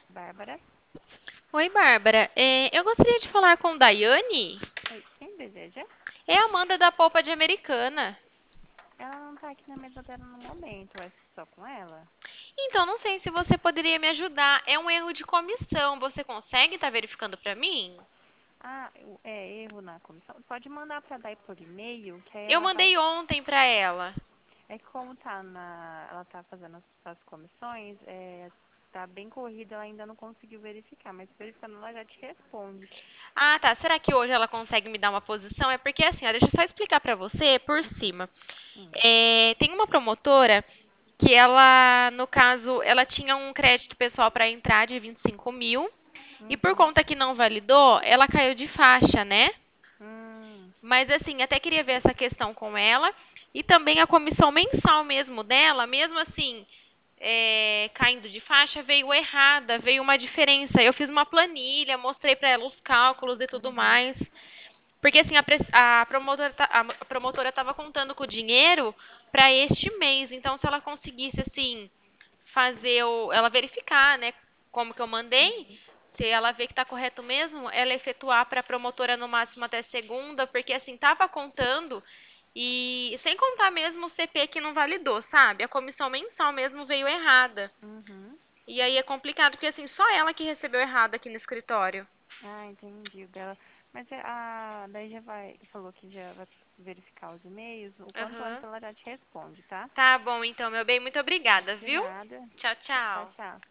Bárbara? Oi, Bárbara. Eu gostaria de falar com Daiane. Oi, quem deseja? É a Amanda da Polpa de Americana. Ela não tá aqui na mesa dela no momento, é só com ela? Então, não sei se você poderia me ajudar. É um erro de comissão. Você consegue estar verificando para mim? Ah, é erro na comissão? Pode mandar pra Dai por e-mail, que aí Eu ela vai. mandei ontem para ela. É que como ela tá fazendo as comissões, tá bem corrida, ela ainda não conseguiu verificar, mas verificando ela já te responde. Ah, tá. Será que hoje ela consegue me dar uma posição? É porque assim, ó, deixa eu só explicar para você por Uhum. cima. Hum. Tem uma promotora que ela, no caso, ela tinha um crédito pessoal para entrar de 25 mil. E por Uhum. conta que não validou, ela caiu de faixa, né? Hum. Mas assim, até queria ver essa questão com ela. E também a comissão mensal mesmo dela, mesmo assim, caindo de faixa, veio errada, veio uma diferença. Eu fiz uma planilha, mostrei para ela os cálculos e tudo Uhum. mais. Porque assim, a promotora, a promotora estava contando com o dinheiro para este mês. Então, se ela conseguisse, assim, ela verificar, né, como que eu mandei, Uhum. se ela vê que está correto mesmo, ela efetuar para a promotora no máximo até segunda, porque assim, estava contando e sem contar mesmo o CP que não validou, sabe? A comissão mensal mesmo veio errada. Uhum. E aí é complicado, porque assim, só ela que recebeu errado aqui no escritório. Ah, entendi o dela. Mas daí já falou que já vai verificar os e-mails. O quanto antes Aham. ela já te responde, tá? Tá bom, então, meu bem, muito obrigada, De viu? nada. Tchau, Tchau, tchau. tchau.